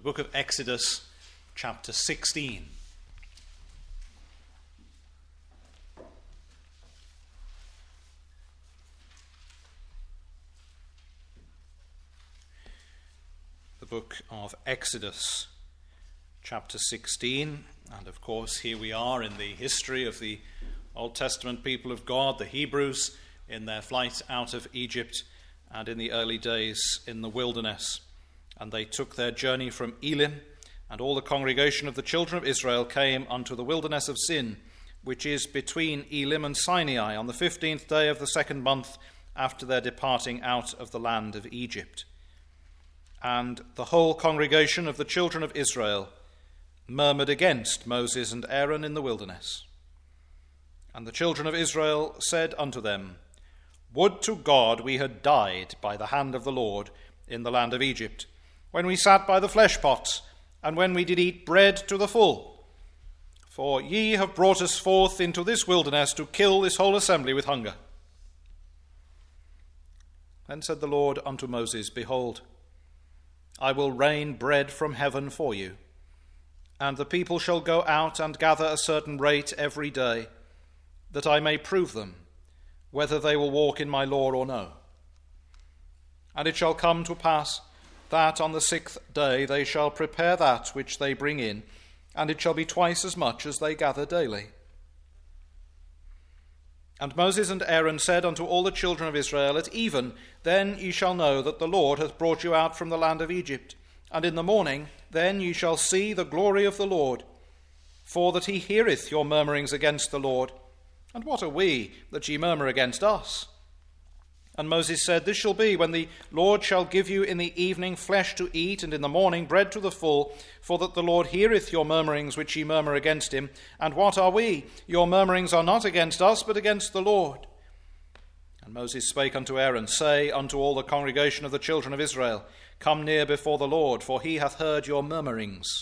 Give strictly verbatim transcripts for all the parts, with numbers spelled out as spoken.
book of Exodus, chapter sixteen. The book of Exodus, chapter sixteen, and of course here we are in the history of the Old Testament people of God, the Hebrews, in their flight out of Egypt and in the early days in the wilderness. And they took their journey from Elim, and all the congregation of the children of Israel came unto the wilderness of Sin, which is between Elim and Sinai, on the fifteenth day of the second month after their departing out of the land of Egypt. And the whole congregation of the children of Israel murmured against Moses and Aaron in the wilderness. And the children of Israel said unto them, Would to God we had died by the hand of the Lord in the land of Egypt, when we sat by the flesh pots, and when we did eat bread to the full. For ye have brought us forth into this wilderness to kill this whole assembly with hunger. Then said the Lord unto Moses, Behold, I will rain bread from heaven for you, and the people shall go out and gather a certain rate every day, that I may prove them, whether they will walk in my law or no. And it shall come to pass that on the sixth day they shall prepare that which they bring in, and it shall be twice as much as they gather daily. And Moses and Aaron said unto all the children of Israel, At even then ye shall know that the Lord hath brought you out from the land of Egypt, and in the morning then ye shall see the glory of the Lord, for that he heareth your murmurings against the Lord. And what are we that ye murmur against us? And Moses said, This shall be when the Lord shall give you in the evening flesh to eat, and in the morning bread to the full, for that the Lord heareth your murmurings which ye murmur against him. And what are we? Your murmurings are not against us, but against the Lord. And Moses spake unto Aaron, Say unto all the congregation of the children of Israel, Come near before the Lord, for he hath heard your murmurings.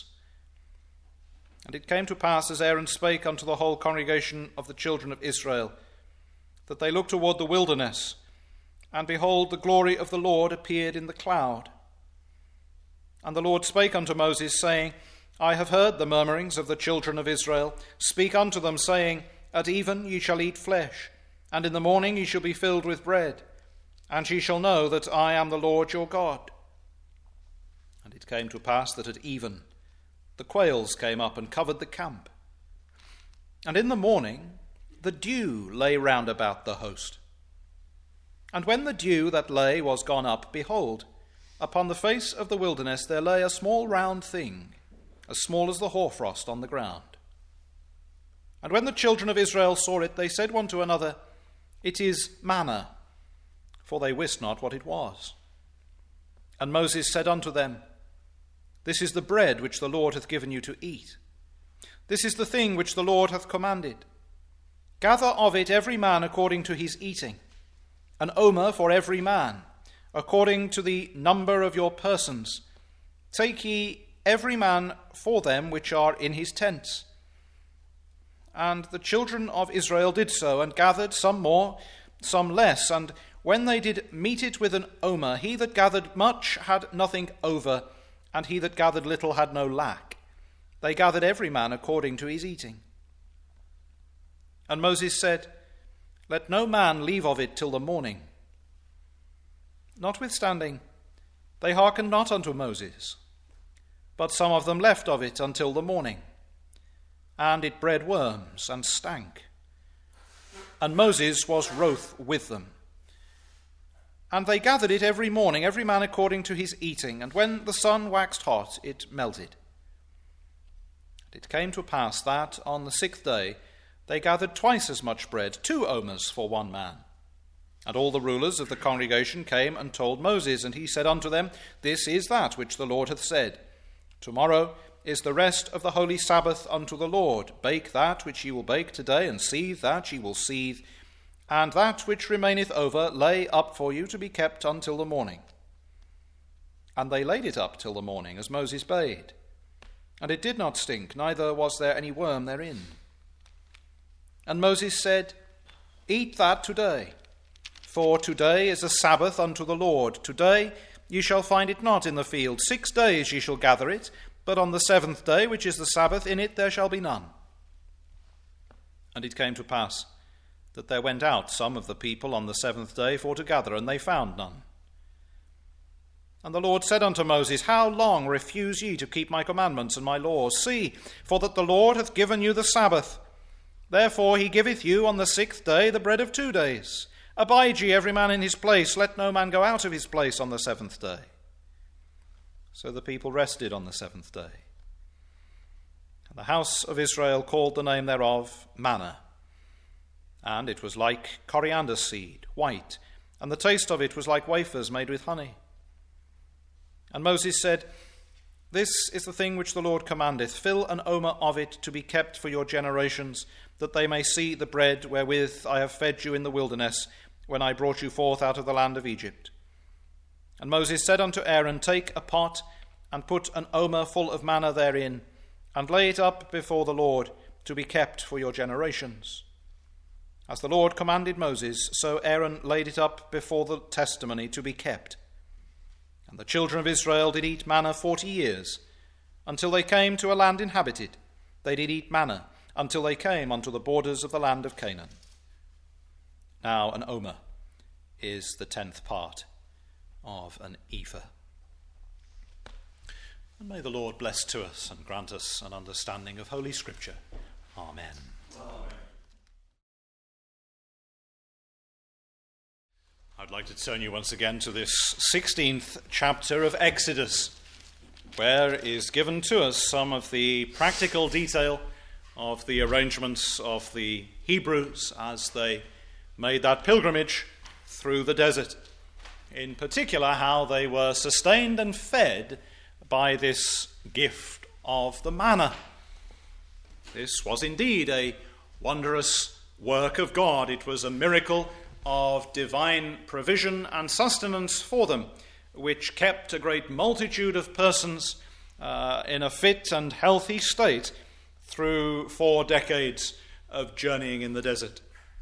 And it came to pass, as Aaron spake unto the whole congregation of the children of Israel, that they looked toward the wilderness, and behold, the glory of the Lord appeared in the cloud. And the Lord spake unto Moses, saying, I have heard the murmurings of the children of Israel. Speak unto them, saying, At even ye shall eat flesh, and in the morning ye shall be filled with bread, and ye shall know that I am the Lord your God. And it came to pass that at even the quails came up and covered the camp. And in the morning the dew lay round about the host. And when the dew that lay was gone up, behold, upon the face of the wilderness there lay a small round thing, as small as the hoarfrost on the ground. And when the children of Israel saw it, they said one to another, It is manna, for they wist not what it was. And Moses said unto them, This is the bread which the Lord hath given you to eat. This is the thing which the Lord hath commanded. Gather of it every man according to his eating, an omer for every man, according to the number of your persons. Take ye every man for them which are in his tents. And the children of Israel did so, and gathered some more, some less. And when they did meet it with an omer, he that gathered much had nothing over, and he that gathered little had no lack. They gathered every man according to his eating. And Moses said, Let no man leave of it till the morning. Notwithstanding, they hearkened not unto Moses, but some of them left of it until the morning. And it bred worms and stank. And Moses was wroth with them. And they gathered it every morning, every man according to his eating. And when the sun waxed hot, it melted. And it came to pass that on the sixth day they gathered twice as much bread, two omers for one man. And all the rulers of the congregation came and told Moses, and he said unto them, This is that which the Lord hath said. Tomorrow is the rest of the holy Sabbath unto the Lord. Bake that which ye will bake today, and seethe that ye will seethe, and that which remaineth over lay up for you to be kept until the morning. And they laid it up till the morning, as Moses bade. And it did not stink, neither was there any worm therein. And Moses said, Eat that today, for today is a Sabbath unto the Lord. Today ye shall find it not in the field. Six days ye shall gather it, but on the seventh day, which is the Sabbath, in it there shall be none. And it came to pass that there went out some of the people on the seventh day for to gather, and they found none. And the Lord said unto Moses, How long refuse ye to keep my commandments and my laws? See, for that the Lord hath given you the Sabbath. Therefore he giveth you on the sixth day the bread of two days. Abide ye every man in his place, let no man go out of his place on the seventh day. So the people rested on the seventh day. And the house of Israel called the name thereof manna. And it was like coriander seed, white, and the taste of it was like wafers made with honey. And Moses said, This is the thing which the Lord commandeth. Fill an omer of it to be kept for your generations, that they may see the bread wherewith I have fed you in the wilderness, when I brought you forth out of the land of Egypt. And Moses said unto Aaron, Take a pot, and put an omer full of manna therein, and lay it up before the Lord, to be kept for your generations. As the Lord commanded Moses, so Aaron laid it up before the testimony to be kept. And the children of Israel did eat manna forty years, until they came to a land inhabited. They did eat manna, until they came unto the borders of the land of Canaan. Now an omer is the tenth part of an ephah. And may the Lord bless to us and grant us an understanding of Holy Scripture. Amen. Amen. I'd like to turn you once again to this sixteenth chapter of Exodus, where is given to us some of the practical detail of the arrangements of the Hebrews as they made that pilgrimage through the desert. In particular, how they were sustained and fed by this gift of the manna. This was indeed a wondrous work of God. It was a miracle of divine provision and sustenance for them, which kept a great multitude of persons uh, in a fit and healthy state through four decades of journeying in the desert.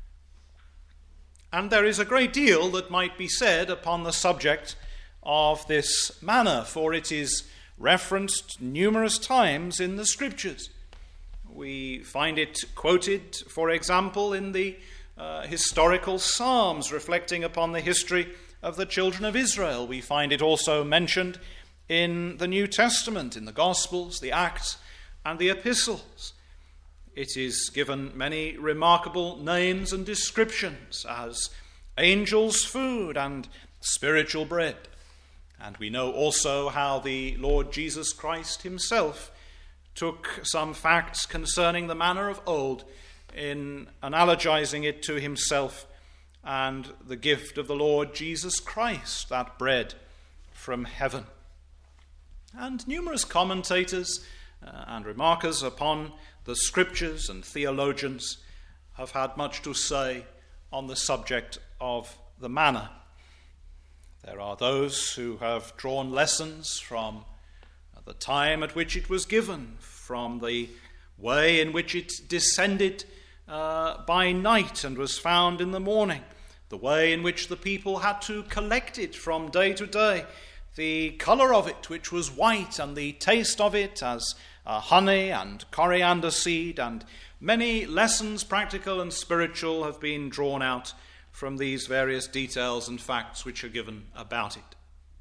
And there is a great deal that might be said upon the subject of this manna, for it is referenced numerous times in the Scriptures. We find it quoted, for example, in the Uh, historical psalms reflecting upon the history of the children of Israel. We find it also mentioned in the New Testament, in the Gospels, the Acts, and the Epistles. It is given many remarkable names and descriptions as angels' food and spiritual bread. And we know also how the Lord Jesus Christ himself took some facts concerning the manner of old in analogizing it to himself and the gift of the Lord Jesus Christ, that bread from heaven. And numerous commentators uh, and remarkers upon the Scriptures and theologians have had much to say on the subject of the manna. There are those who have drawn lessons from the time at which it was given, from the way in which it descended Uh, by night and was found in the morning, the way in which the people had to collect it from day to day, the colour of it, which was white, and the taste of it as uh, honey and coriander seed, and many lessons, practical and spiritual, have been drawn out from these various details and facts which are given about it.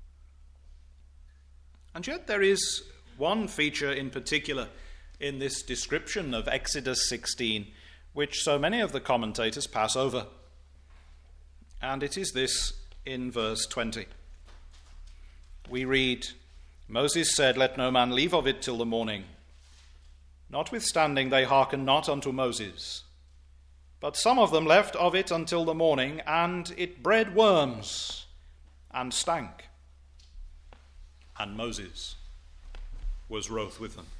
And yet there is one feature in particular in this description of Exodus sixteen which so many of the commentators pass over. And it is this in verse twenty. We read, Moses said, Let no man leave of it till the morning. Notwithstanding they hearkened not unto Moses. But some of them left of it until the morning, and it bred worms and stank. And Moses was wroth with them.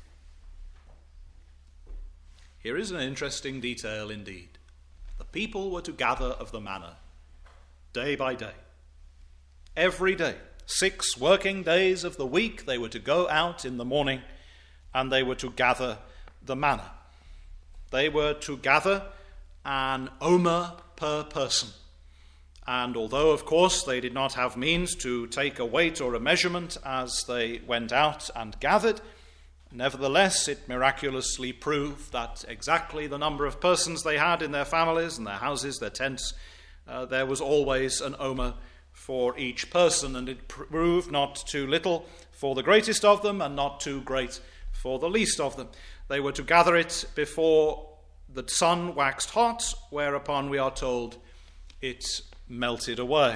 Here is an interesting detail indeed. The people were to gather of the manna day by day. Every day, six working days of the week, they were to go out in the morning and they were to gather the manna. They were to gather an omer per person. And although, of course, they did not have means to take a weight or a measurement as they went out and gathered, nevertheless, it miraculously proved that exactly the number of persons they had in their families and their houses, their tents, uh, there was always an omer for each person, and it proved not too little for the greatest of them and not too great for the least of them. They were to gather it before the sun waxed hot, whereupon we are told it melted away.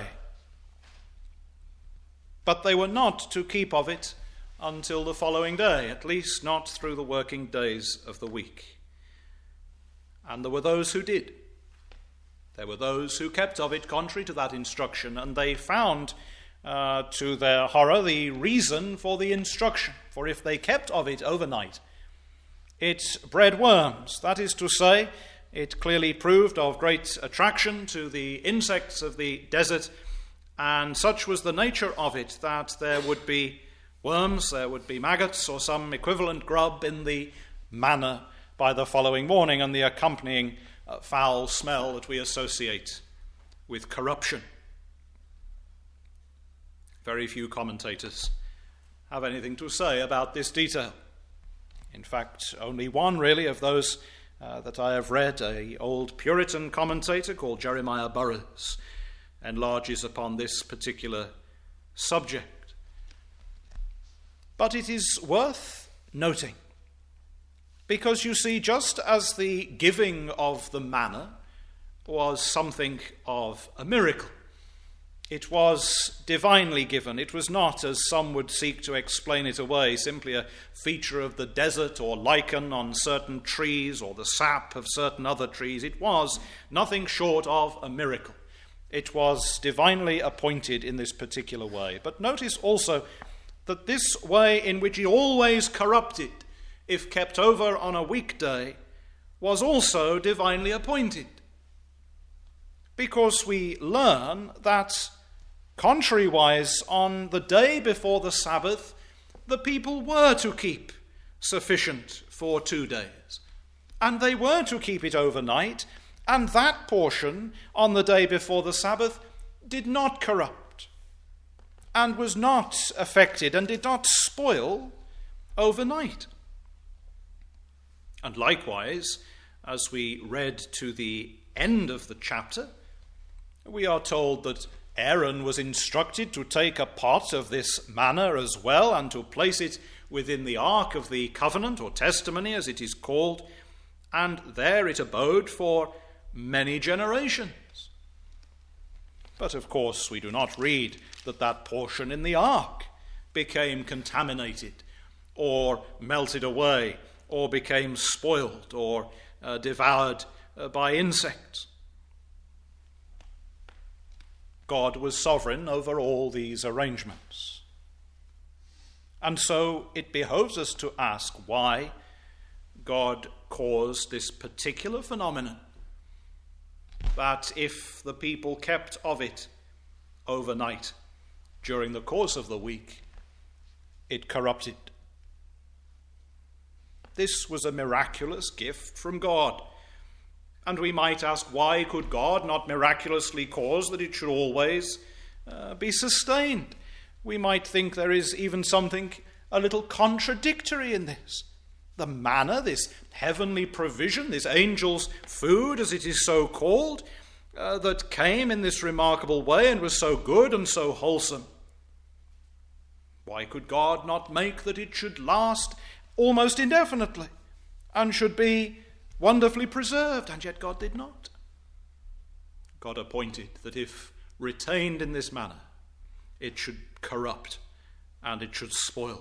But they were not to keep of it until the following day, at least not through the working days of the week. And there were those who did. There were those who kept of it contrary to that instruction, and they found, uh, to their horror, the reason for the instruction. For if they kept of it overnight, it bred worms. That is to say, it clearly proved of great attraction to the insects of the desert, and such was the nature of it that there would be worms, there would be maggots or some equivalent grub in the manna by the following morning, and the accompanying uh, foul smell that we associate with corruption. Very few commentators have anything to say about this detail. In fact, only one really of those uh, that I have read, an old Puritan commentator called Jeremiah Burroughs, enlarges upon this particular subject. But it is worth noting, because you see, just as the giving of the manna was something of a miracle, it was divinely given. It was not, as some would seek to explain it away, simply a feature of the desert or lichen on certain trees or the sap of certain other trees. It was nothing short of a miracle. It was divinely appointed in this particular way. But notice also that this way in which he always corrupted, if kept over on a weekday, was also divinely appointed. Because we learn that, contrariwise, on the day before the Sabbath, the people were to keep sufficient for two days. And they were to keep it overnight, and that portion on the day before the Sabbath did not corrupt, and was not affected, and did not spoil overnight. And likewise, as we read to the end of the chapter, we are told that Aaron was instructed to take a pot of this manna as well, and to place it within the ark of the covenant, or testimony as it is called, and there it abode for many generations. But of course we do not read that that portion in the ark became contaminated, or melted away, or became spoiled, or uh, devoured uh, by insects. God was sovereign over all these arrangements. And so it behoves us to ask why God caused this particular phenomenon, that if the people kept of it overnight during the course of the week, it corrupted. This was a miraculous gift from God. And we might ask, why could God not miraculously cause that it should always uh, be sustained? We might think there is even something a little contradictory in this. The manna, this heavenly provision, this angel's food, as it is so called, uh, that came in this remarkable way and was so good and so wholesome. Why could God not make that it should last almost indefinitely and should be wonderfully preserved? And yet God did not. God appointed that if retained in this manner, it should corrupt and it should spoil.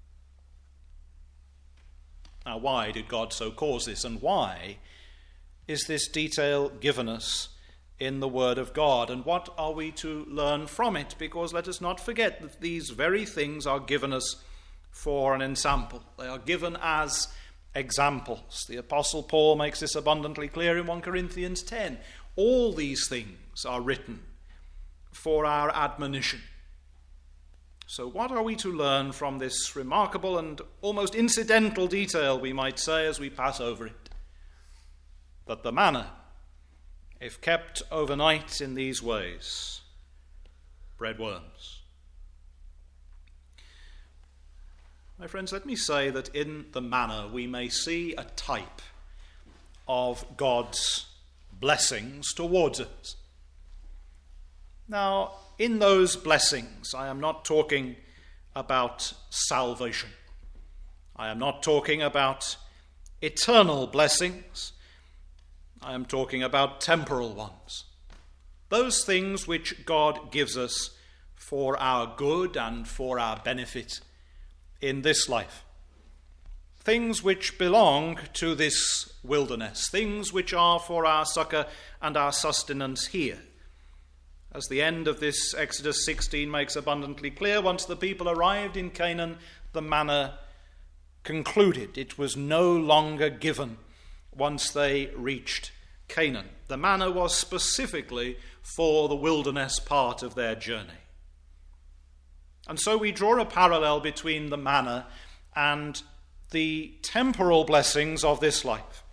Now, why did God so cause this, and why is this detail given us in the Word of God? And what are we to learn from it? Because let us not forget that these very things are given us for an ensample. They are given as examples. The Apostle Paul makes this abundantly clear in First Corinthians ten. All these things are written for our admonition. So what are we to learn from this remarkable and almost incidental detail, we might say, as we pass over it? That the manna, if kept overnight in these ways, bread worms. My friends, let me say that in the manna we may see a type of God's blessings towards us. Now, in those blessings, I am not talking about salvation. I am not talking about eternal blessings. I am talking about temporal ones. Those things which God gives us for our good and for our benefit in this life. Things which belong to this wilderness. Things which are for our succor and our sustenance here. As the end of this Exodus sixteen makes abundantly clear, once the people arrived in Canaan, the manna concluded. It was no longer given once they reached Canaan. The manna was specifically for the wilderness part of their journey. And so we draw a parallel between the manna and the temporal blessings of this life.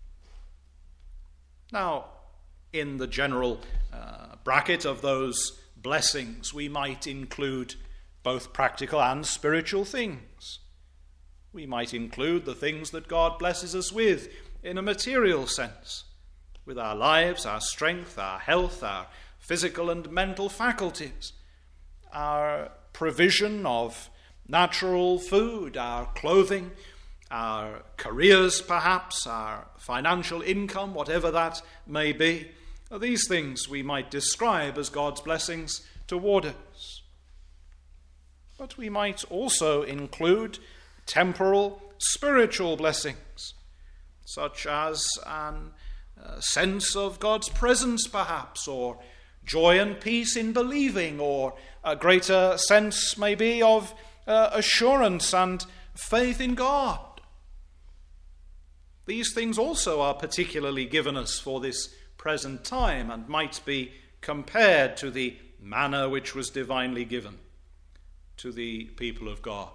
Now, in the general uh, bracket of those blessings, we might include both practical and spiritual things. We might include the things that God blesses us with in a material sense, with our lives, our strength, our health, our physical and mental faculties, our provision of natural food, our clothing, our careers perhaps, our financial income, whatever that may be. These things we might describe as God's blessings toward us. But we might also include temporal spiritual blessings, such as an uh, sense of God's presence perhaps, or joy and peace in believing, or a greater sense maybe of uh, assurance and faith in God. These things also are particularly given us for this present time and might be compared to the manna which was divinely given to the people of God.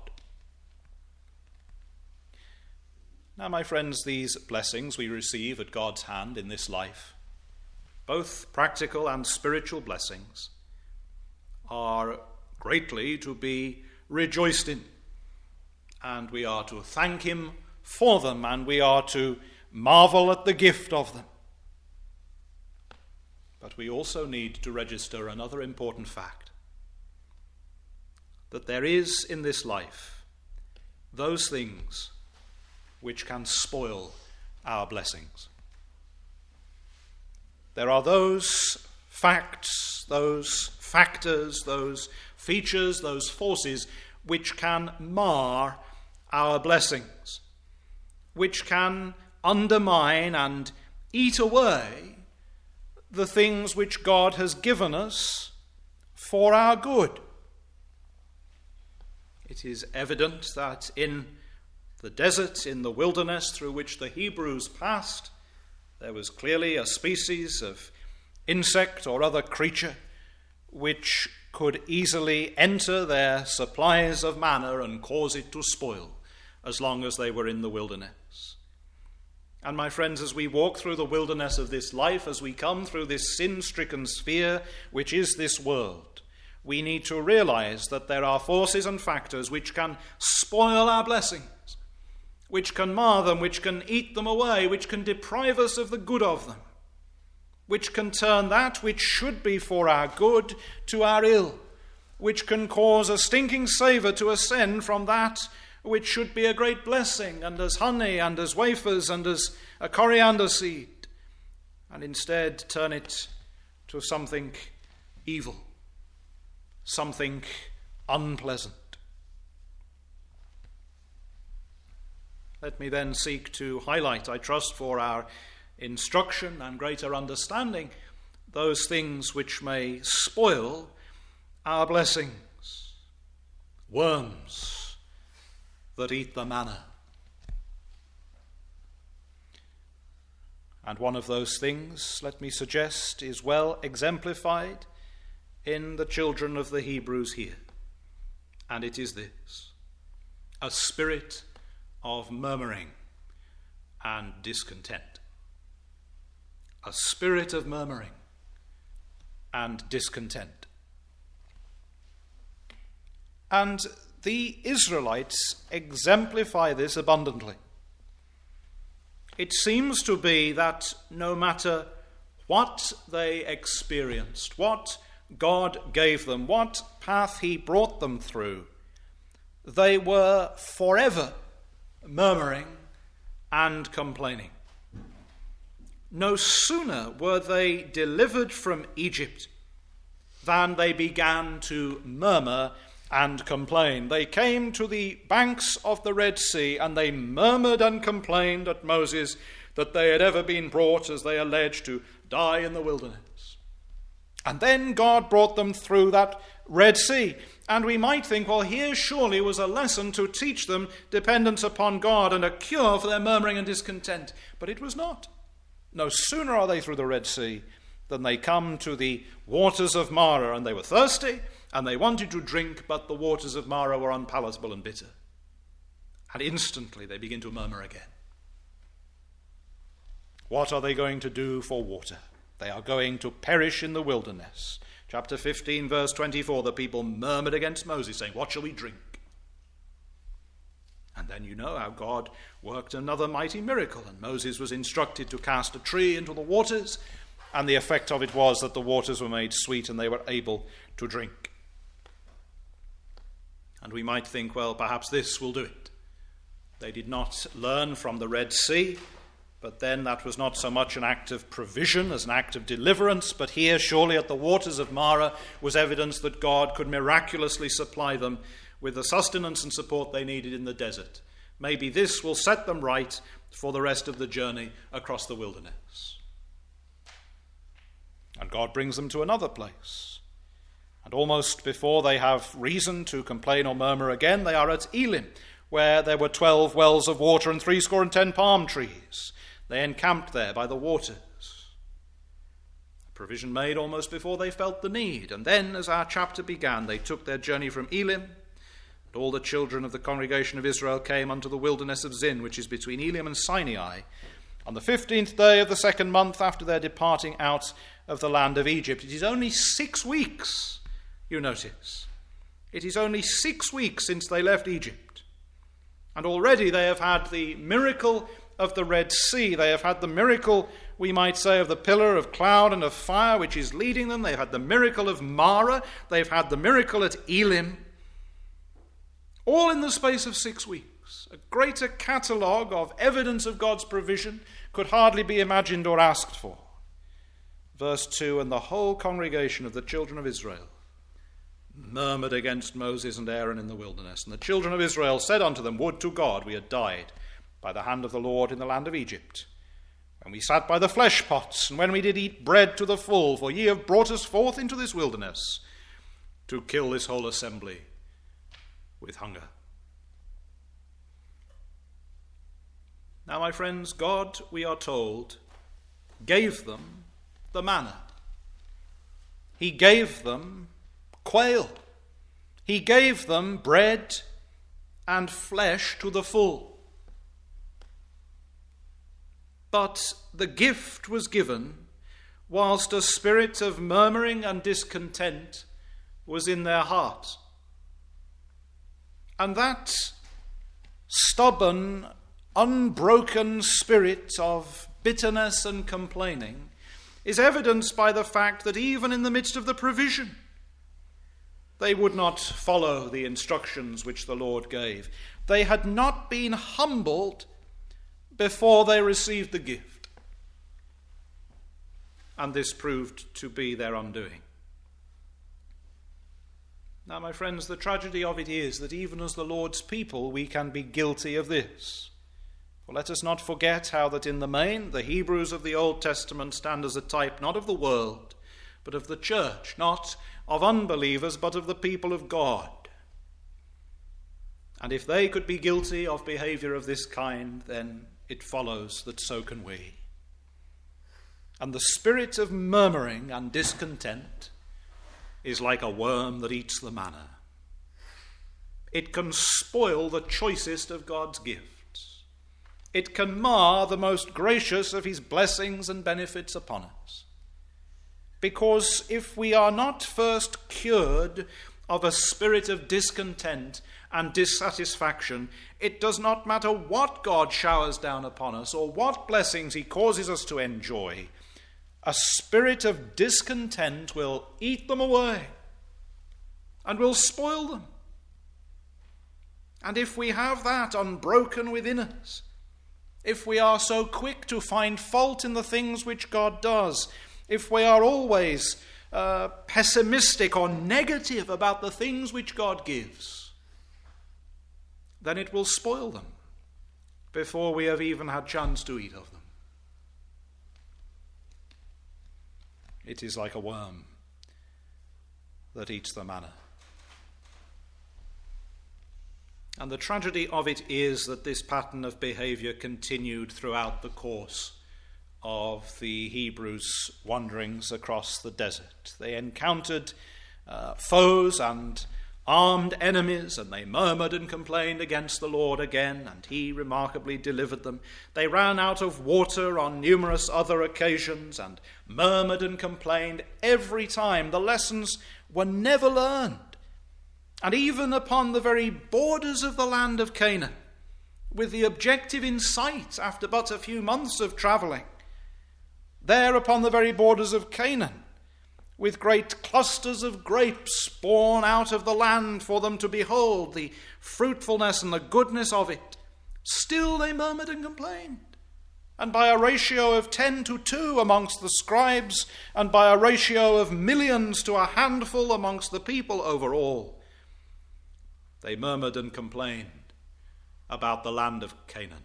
Now, my friends, these blessings we receive at God's hand in this life, both practical and spiritual blessings, are greatly to be rejoiced in, and we are to thank him for them, and we are to marvel at the gift of them. But we also need to register another important fact, that there is in this life those things which can spoil our blessings. There are those facts, those factors, those features, those forces which can mar our blessings, which can undermine and eat away the things which God has given us for our good. It is evident that in the desert, in the wilderness through which the Hebrews passed, there was clearly a species of insect or other creature which could easily enter their supplies of manna and cause it to spoil as long as they were in the wilderness. And my friends, as we walk through the wilderness of this life, as we come through this sin-stricken sphere which is this world, we need to realize that there are forces and factors which can spoil our blessings, which can mar them, which can eat them away, which can deprive us of the good of them, which can turn that which should be for our good to our ill, which can cause a stinking savour to ascend from that which should be a great blessing, and as honey, and as wafers, and as a coriander seed, and instead turn it to something evil, something unpleasant. Let me then seek to highlight, I trust for our instruction and greater understanding, those things which may spoil our blessings. Worms that eat the manna. And one of those things, let me suggest, is well exemplified in the children of the Hebrews here. And it is this: a spirit of murmuring and discontent. a spirit of murmuring and discontent. And the Israelites exemplify this abundantly. It seems to be that no matter what they experienced, what God gave them, what path he brought them through, they were forever murmuring and complaining. No sooner were they delivered from Egypt than they began to murmur and complain. They came to the banks of the Red Sea, and they murmured and complained at Moses that they had ever been brought, as they alleged, to die in the wilderness. And then God brought them through that Red Sea. And we might think, well, here surely was a lesson to teach them dependence upon God and a cure for their murmuring and discontent. But it was not. No sooner are they through the Red Sea than they come to the waters of Marah, and they were thirsty, and they wanted to drink, but the waters of Marah were unpalatable and bitter. And instantly they begin to murmur again. What are they going to do for water? They are going to perish in the wilderness. Chapter fifteen, verse twenty-four, the people murmured against Moses, saying, "What shall we drink?" And then you know how God worked another mighty miracle, and Moses was instructed to cast a tree into the waters, and the effect of it was that the waters were made sweet and they were able to drink. And we might think, well, perhaps this will do it. They did not learn from the Red Sea, but then that was not so much an act of provision as an act of deliverance. But here, surely at the waters of Marah, was evidence that God could miraculously supply them with the sustenance and support they needed in the desert. Maybe this will set them right for the rest of the journey across the wilderness. And God brings them to another place. And almost before they have reason to complain or murmur again, they are at Elim, where there were twelve wells of water and threescore and ten palm trees. They encamped there by the waters. A provision made almost before they felt the need. And then, as our chapter began, they took their journey from Elim, and all the children of the congregation of Israel came unto the wilderness of Zin, which is between Elim and Sinai, on the fifteenth day of the second month after their departing out of the land of Egypt. It is only six weeks, you notice. It is only six weeks since they left Egypt. And already they have had the miracle of the Red Sea. They have had the miracle, we might say, of the pillar of cloud and of fire which is leading them. They've had the miracle of Marah. They've had the miracle at Elim. All in the space of six weeks. A greater catalogue of evidence of God's provision could hardly be imagined or asked for. Verse two, and the whole congregation of the children of Israel murmured against Moses and Aaron in the wilderness. And the children of Israel said unto them, would to God we had died by the hand of the Lord in the land of Egypt, when we sat by the flesh pots, and when we did eat bread to the full, for ye have brought us forth into this wilderness to kill this whole assembly with hunger. Now, my friends, God, we are told, gave them the manna. He gave them quail. He gave them bread and flesh to the full. But the gift was given whilst a spirit of murmuring and discontent was in their heart. And that stubborn, unbroken spirit of bitterness and complaining is evidenced by the fact that even in the midst of the provision, they would not follow the instructions which the Lord gave. They had not been humbled before they received the gift. And this proved to be their undoing. Now, my friends, the tragedy of it is that even as the Lord's people, we can be guilty of this. For let us not forget how that in the main, the Hebrews of the Old Testament stand as a type not of the world, but of the church, not of unbelievers, but of the people of God. And if they could be guilty of behavior of this kind, then it follows that so can we. And the spirit of murmuring and discontent is like a worm that eats the manna. It can spoil the choicest of God's gifts. It can mar the most gracious of his blessings and benefits upon us. Because if we are not first cured of a spirit of discontent and dissatisfaction, it does not matter what God showers down upon us or what blessings he causes us to enjoy. A spirit of discontent will eat them away and will spoil them. And if we have that unbroken within us, if we are so quick to find fault in the things which God does, if we are always uh, pessimistic or negative about the things which God gives, then it will spoil them before we have even had chance to eat of them. It is like a worm that eats the manna. And the tragedy of it is that this pattern of behavior continued throughout the course of the Hebrews' wanderings across the desert. They encountered uh, foes and armed enemies, and they murmured and complained against the Lord again, and he remarkably delivered them. They ran out of water on numerous other occasions and murmured and complained every time. The lessons were never learned. And even upon the very borders of the land of Canaan, with the objective in sight after but a few months of travelling, there upon the very borders of Canaan, with great clusters of grapes borne out of the land for them to behold, the fruitfulness and the goodness of it, still they murmured and complained. And by a ratio of ten to two amongst the scribes, and by a ratio of millions to a handful amongst the people overall, they murmured and complained about the land of Canaan.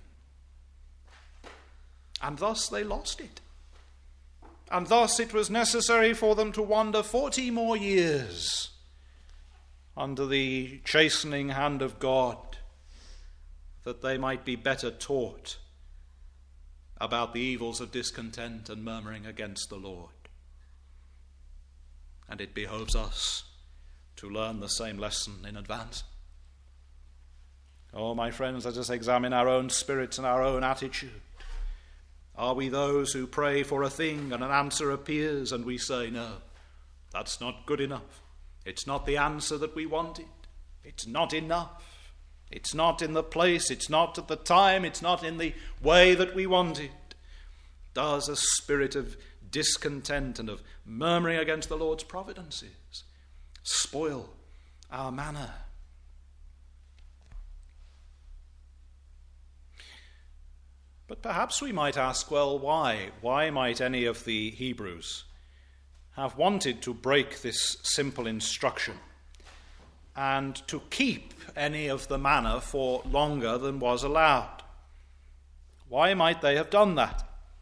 And thus they lost it. And thus it was necessary for them to wander forty more years under the chastening hand of God, that they might be better taught about the evils of discontent and murmuring against the Lord. And it behoves us to learn the same lesson in advance. Oh, my friends, let us examine our own spirits and our own attitude. Are we those who pray for a thing and an answer appears and we say, no, that's not good enough. It's not the answer that we wanted. It's not enough. It's not in the place. It's not at the time. It's not in the way that we wanted. Does a spirit of discontent and of murmuring against the Lord's providences spoil our manner? But perhaps we might ask, well, why? Why might any of the Hebrews have wanted to break this simple instruction and to keep any of the manna for longer than was allowed? Why might they have done that?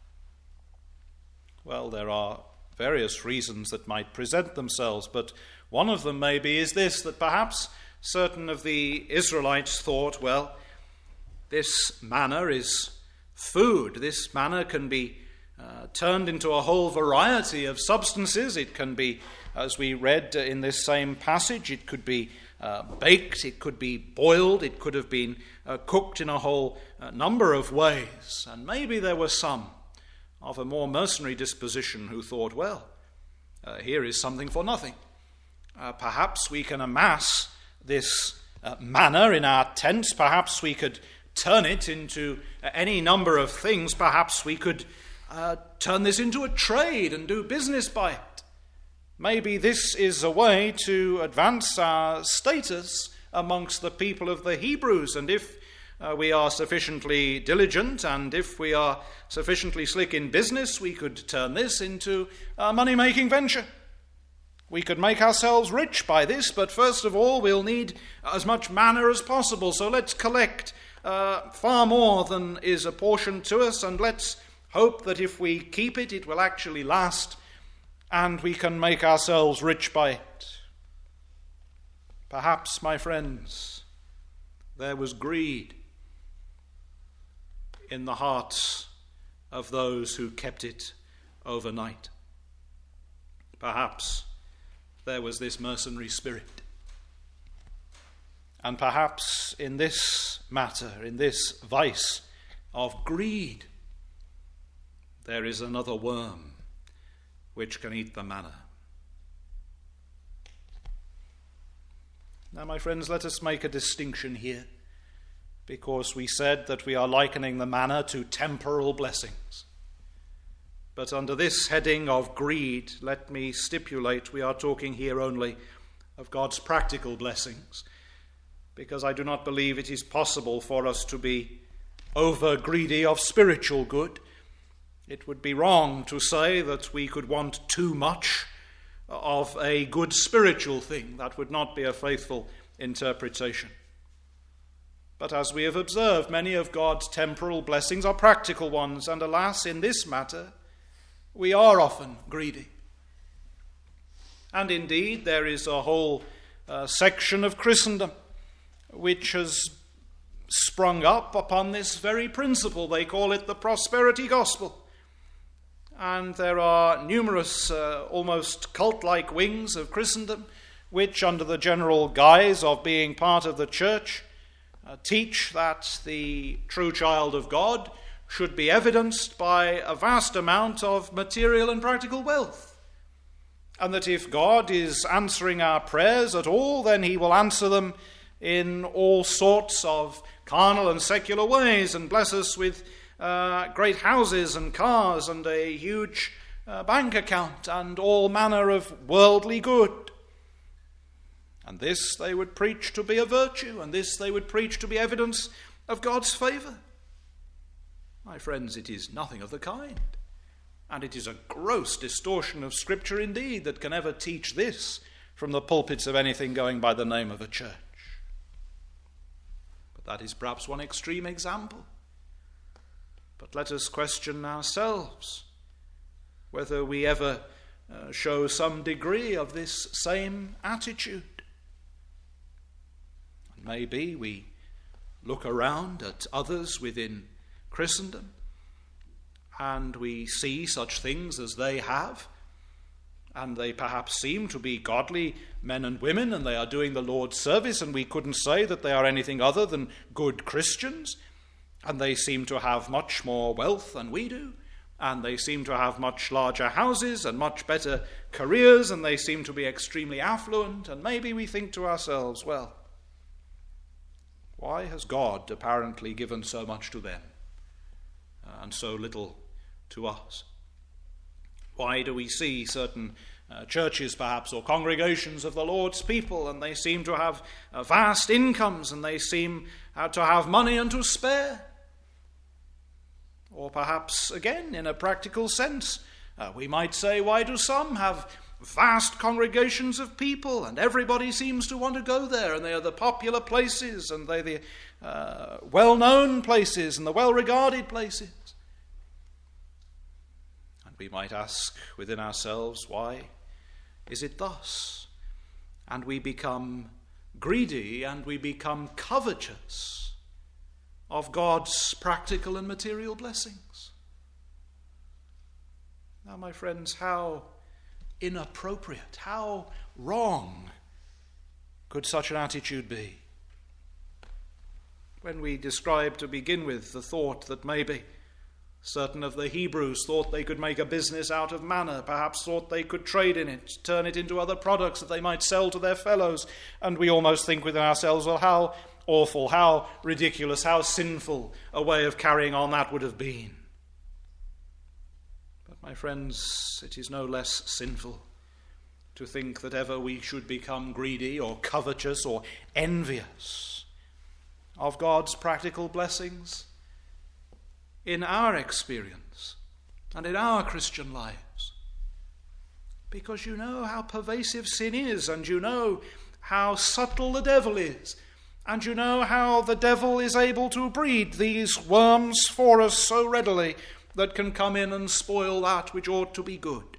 Well, there are various reasons that might present themselves, but one of them maybe is this, that perhaps certain of the Israelites thought, well, this manna is food. This manna can be uh, turned into a whole variety of substances. It can be, as we read in this same passage, it could be uh, baked, it could be boiled, it could have been uh, cooked in a whole uh, number of ways. And maybe there were some of a more mercenary disposition who thought, well, uh, here is something for nothing. Uh, perhaps we can amass this uh, manna in our tents. Perhaps we could turn it into any number of things. Perhaps we could uh, turn this into a trade and do business by it. Maybe this is a way to advance our status amongst the people of the Hebrews. And if uh, we are sufficiently diligent and if we are sufficiently slick in business, we could turn this into a money-making venture. We could make ourselves rich by this, but first of all, we'll need as much manna as possible. So let's collect Uh, far more than is apportioned to us, and let's hope that if we keep it, it will actually last, and we can make ourselves rich by it. Perhaps, my friends, there was greed in the hearts of those who kept it overnight. Perhaps there was this mercenary spirit. And perhaps in this matter, in this vice of greed, there is another worm which can eat the manna. Now, my friends, let us make a distinction here, because we said that we are likening the manna to temporal blessings. But under this heading of greed, let me stipulate we are talking here only of God's practical blessings, because I do not believe it is possible for us to be over greedy of spiritual good. It would be wrong to say that we could want too much of a good spiritual thing. That would not be a faithful interpretation. But as we have observed, many of God's temporal blessings are practical ones, and alas, in this matter, we are often greedy. And indeed, there is a whole uh, section of Christendom which has sprung up upon this very principle. They call it the prosperity gospel. And there are numerous, uh, almost cult-like wings of Christendom, which, under the general guise of being part of the church, uh, teach that the true child of God should be evidenced by a vast amount of material and practical wealth. And that if God is answering our prayers at all, then he will answer them in all sorts of carnal and secular ways, and bless us with uh, great houses and cars and a huge uh, bank account and all manner of worldly good. And this they would preach to be a virtue, and this they would preach to be evidence of God's favour. My friends, it is nothing of the kind. And it is a gross distortion of Scripture indeed that can ever teach this from the pulpits of anything going by the name of a church. But that is perhaps one extreme example. But let us question ourselves whether we ever uh, show some degree of this same attitude. And maybe we look around at others within Christendom, and we see such things as they have, and they perhaps seem to be godly men and women, and they are doing the Lord's service, and we couldn't say that they are anything other than good Christians, and they seem to have much more wealth than we do, and they seem to have much larger houses and much better careers, and they seem to be extremely affluent, and maybe we think to ourselves, well, why has God apparently given so much to them and so little to us? Why do we see certain uh, churches perhaps or congregations of the Lord's people, and they seem to have uh, vast incomes, and they seem uh, to have money and to spare? Or perhaps again in a practical sense uh, we might say, why do some have vast congregations of people and everybody seems to want to go there, and they are the popular places, and they're the uh, well-known places and the well-regarded places? We might ask within ourselves, why is it thus? And we become greedy and we become covetous of God's practical and material blessings. Now, my friends, how inappropriate, how wrong could such an attitude be? When we describe to begin with the thought that maybe certain of the Hebrews thought they could make a business out of manna, perhaps thought they could trade in it, turn it into other products that they might sell to their fellows. And we almost think within ourselves, well, how awful, how ridiculous, how sinful a way of carrying on that would have been. But my friends, it is no less sinful to think that ever we should become greedy or covetous or envious of God's practical blessings in our experience and in our Christian lives. Because you know how pervasive sin is, and you know how subtle the devil is, and you know how the devil is able to breed these worms for us so readily that can come in and spoil that which ought to be good.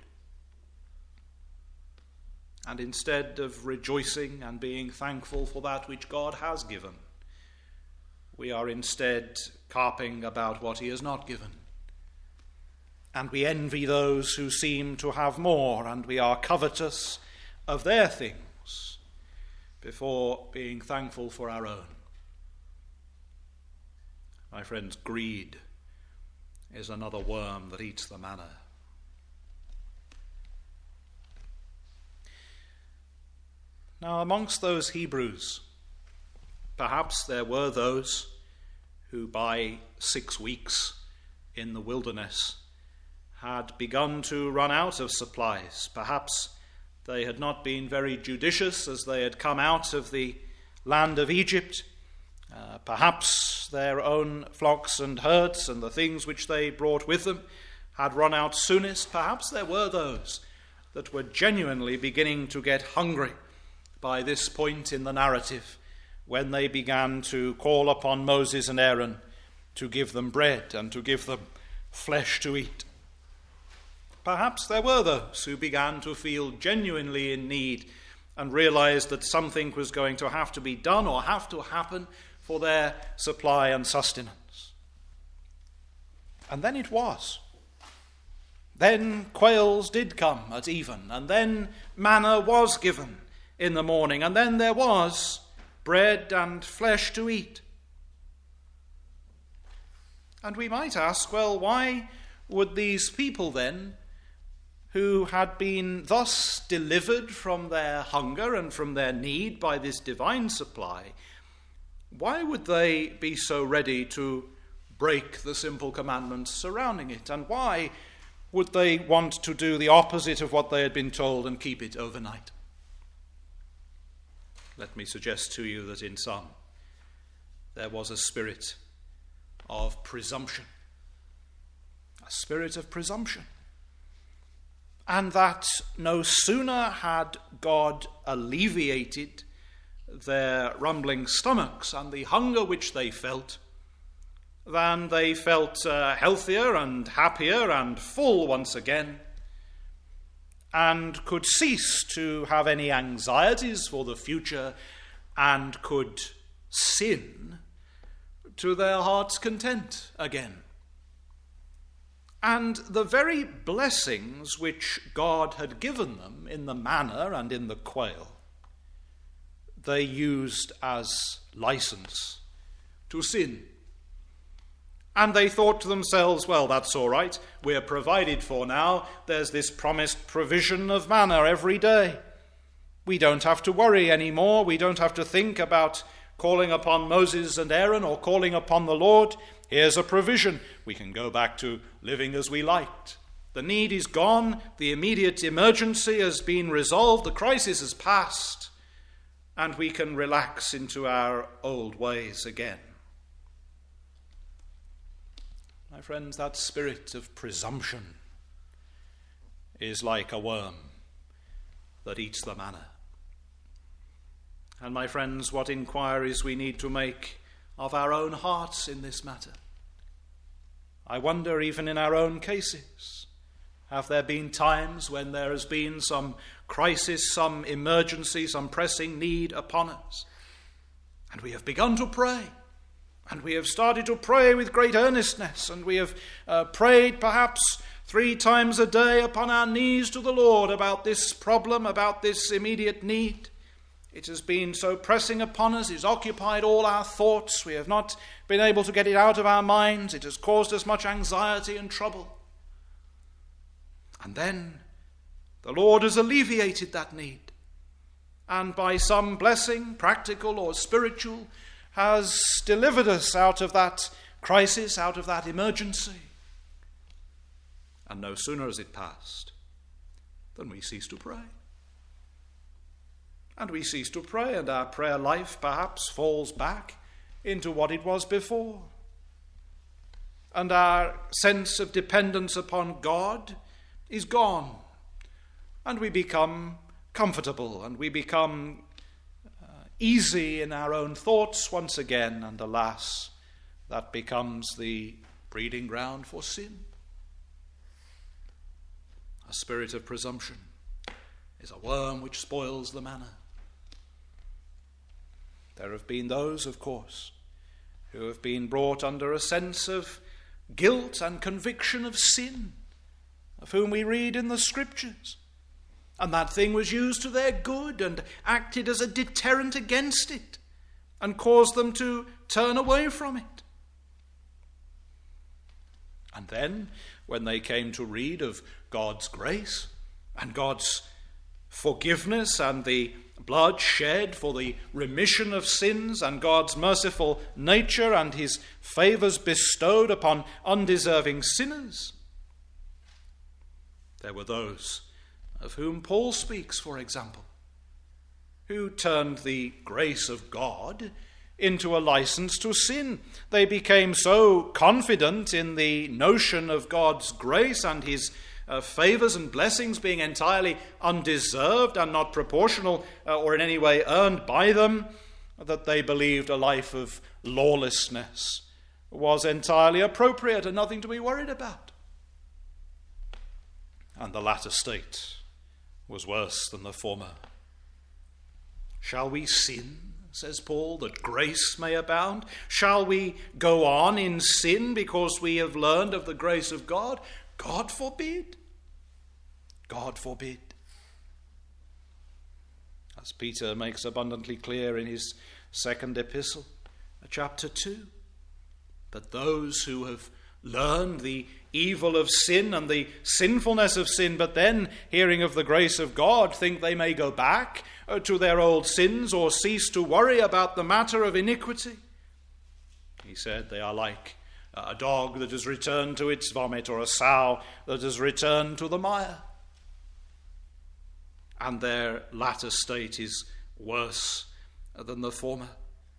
And instead of rejoicing and being thankful for that which God has given, we are instead carping about what he has not given. And we envy those who seem to have more, and we are covetous of their things before being thankful for our own. My friends, greed is another worm that eats the manna. Now, amongst those Hebrews, perhaps there were those who by six weeks in the wilderness had begun to run out of supplies. Perhaps they had not been very judicious as they had come out of the land of Egypt. Uh, perhaps their own flocks and herds and the things which they brought with them had run out soonest. Perhaps there were those that were genuinely beginning to get hungry by this point in the narrative, when they began to call upon Moses and Aaron to give them bread and to give them flesh to eat. Perhaps there were those who began to feel genuinely in need and realized that something was going to have to be done or have to happen for their supply and sustenance. And then it was. Then quails did come at even, and then manna was given in the morning, and then there was bread and flesh to eat. And we might ask, well, why would these people then, who had been thus delivered from their hunger and from their need by this divine supply, why would they be so ready to break the simple commandments surrounding it? And why would they want to do the opposite of what they had been told and keep it overnight? Let me suggest to you that in some there was a spirit of presumption, a spirit of presumption, and that no sooner had God alleviated their rumbling stomachs and the hunger which they felt, than they felt uh, healthier and happier and full once again, and could cease to have any anxieties for the future, and could sin to their heart's content again. And the very blessings which God had given them in the manna and in the quail, they used as license to sin. And they thought to themselves, well, that's all right. We're provided for now. There's this promised provision of manna every day. We don't have to worry anymore. We don't have to think about calling upon Moses and Aaron or calling upon the Lord. Here's a provision. We can go back to living as we liked. The need is gone. The immediate emergency has been resolved. The crisis has passed. And we can relax into our old ways again. My friends, that spirit of presumption is like a worm that eats the manna. And my friends, what inquiries we need to make of our own hearts in this matter. I wonder, even in our own cases, have there been times when there has been some crisis, some emergency, some pressing need upon us, and we have begun to pray? And we have started to pray with great earnestness, and we have uh, prayed perhaps three times a day upon our knees to the Lord about this problem, about this immediate need. It has been so pressing upon us, it's occupied all our thoughts. We have not been able to get it out of our minds. It has caused us much anxiety and trouble. And then the Lord has alleviated that need, and by some blessing, practical or spiritual, has delivered us out of that crisis, out of that emergency. And no sooner has it passed than we cease to pray. And we cease to pray, and our prayer life perhaps falls back into what it was before. And our sense of dependence upon God is gone. And we become comfortable, and we become easy in our own thoughts once again, and alas, that becomes the breeding ground for sin. A spirit of presumption is a worm which spoils the manna. There have been those, of course, who have been brought under a sense of guilt and conviction of sin, of whom we read in the Scriptures. And that thing was used to their good and acted as a deterrent against it and caused them to turn away from it. And then, when they came to read of God's grace and God's forgiveness and the blood shed for the remission of sins and God's merciful nature and his favors bestowed upon undeserving sinners, there were those of whom Paul speaks, for example, who turned the grace of God into a license to sin. They became so confident in the notion of God's grace and his uh, favors and blessings being entirely undeserved and not proportional uh, or in any way earned by them, that they believed a life of lawlessness was entirely appropriate and nothing to be worried about. And the latter state was worse than the former. Shall we sin, says Paul, that grace may abound? Shall we go on in sin because we have learned of the grace of God? God forbid. God forbid. As Peter makes abundantly clear in his second epistle, chapter two, that those who have learned the evil of sin and the sinfulness of sin, but then, hearing of the grace of God, think they may go back to their old sins or cease to worry about the matter of iniquity. He said they are like a dog that has returned to its vomit, or a sow that has returned to the mire. And their latter state is worse than the former.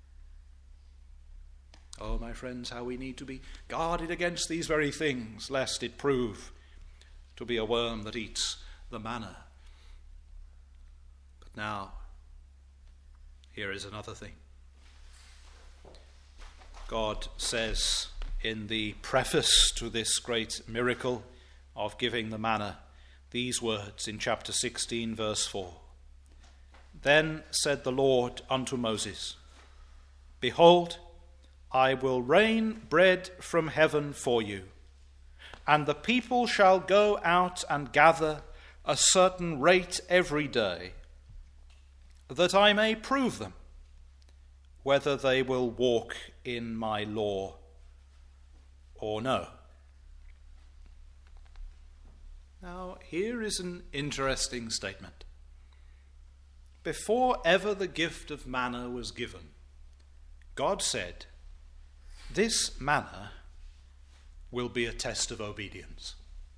Oh, my friends, how we need to be guarded against these very things, lest it prove to be a worm that eats the manna. But now, here is another thing. God says in the preface to this great miracle of giving the manna these words in chapter sixteen, verse four. Then said the Lord unto Moses, Behold, I will rain bread from heaven for you, and the people shall go out and gather a certain rate every day, that I may prove them, whether they will walk in my law or no. Now, here is an interesting statement. Before ever the gift of manna was given, God said, this manna will be a test of obedience.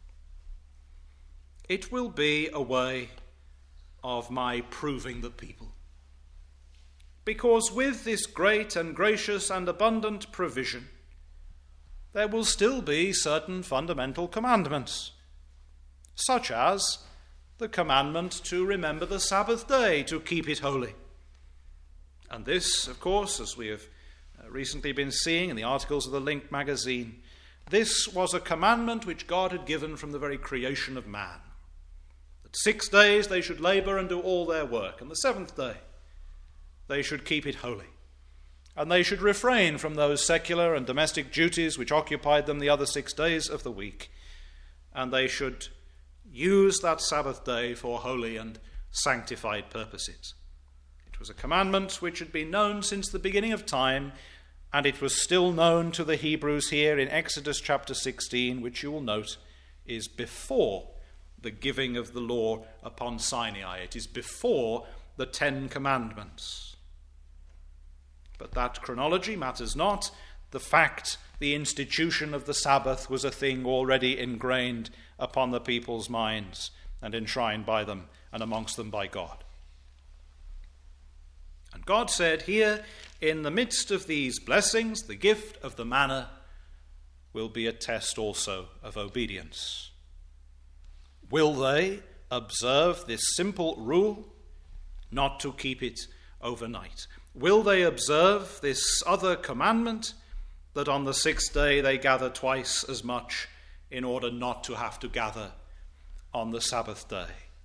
It will be a way of my proving the people. Because with this great and gracious and abundant provision, there will still be certain fundamental commandments, such as the commandment to remember the Sabbath day, to keep it holy. And this, of course, as we have recently been seeing in the articles of the Link magazine, this was a commandment which God had given from the very creation of man. That six days they should labor and do all their work, and the seventh day they should keep it holy. And they should refrain from those secular and domestic duties which occupied them the other six days of the week. And they should use that Sabbath day for holy and sanctified purposes. It was a commandment which had been known since the beginning of time, and it was still known to the Hebrews here in Exodus chapter sixteen, which you will note is before the giving of the law upon Sinai. It is before the Ten Commandments. But that chronology matters not. The fact, the institution of the Sabbath was a thing already ingrained upon the people's minds and enshrined by them and amongst them by God. And God said, here, in the midst of these blessings, the gift of the manna will be a test also of obedience. Will they observe this simple rule, not to keep it overnight? Will they observe this other commandment, that on the sixth day they gather twice as much in order not to have to gather on the Sabbath day?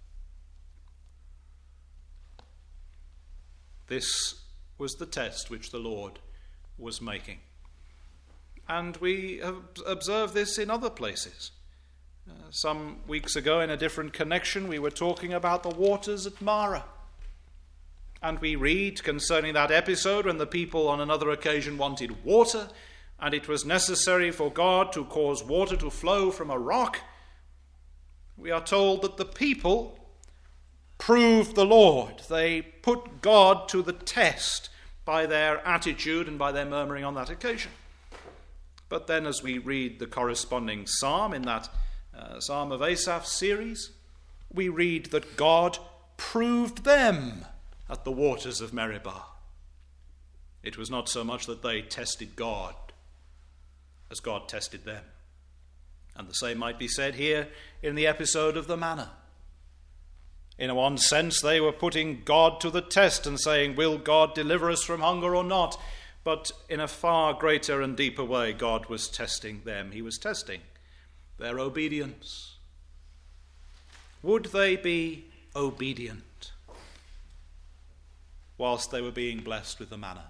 This was the test which the Lord was making. And we have observed this in other places. Uh, some weeks ago, in a different connection, we were talking about the waters at Marah. And we read concerning that episode when the people on another occasion wanted water. and it was necessary for God to cause water to flow from a rock, we are told that the people proved the Lord. They put God to the test by their attitude and by their murmuring on that occasion. But then as we read the corresponding psalm in that uh, Psalm of Asaph series, we read that God proved them at the waters of Meribah. It was not so much that they tested God as God tested them. And the same might be said here in the episode of the manna. In one sense, they were putting God to the test and saying, will God deliver us from hunger or not? But in a far greater and deeper way, God was testing them. He was testing their obedience. Would they be obedient whilst they were being blessed with the manna?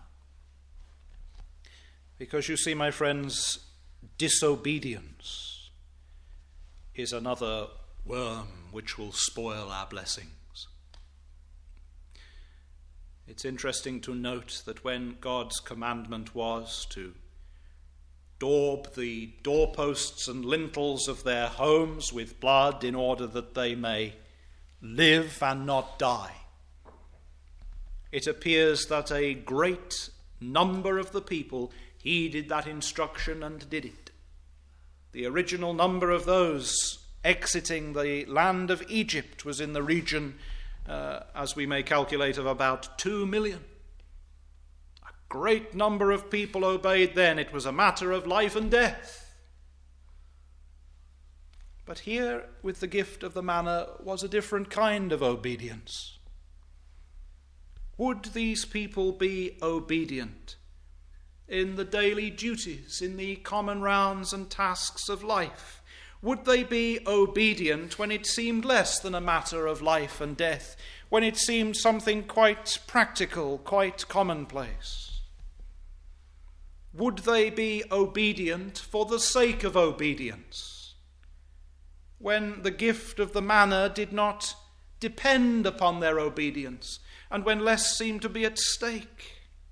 Because you see, my friends, disobedience is another worm which will spoil our blessings. It's interesting to note that when God's commandment was to daub the doorposts and lintels of their homes with blood in order that they may live and not die, it appears that a great number of the people heeded that instruction and did it. The original number of those exiting the land of Egypt was in the region, uh, as we may calculate, of about two million. A great number of people obeyed then. It was a matter of life and death. But here, with the gift of the manna, was a different kind of obedience. Would these people be obedient in the daily duties, in the common rounds and tasks of life? Would they be obedient when it seemed less than a matter of life and death, when it seemed something quite practical, quite commonplace? Would they be obedient for the sake of obedience, when the gift of the manna did not depend upon their obedience, and when less seemed to be at stake?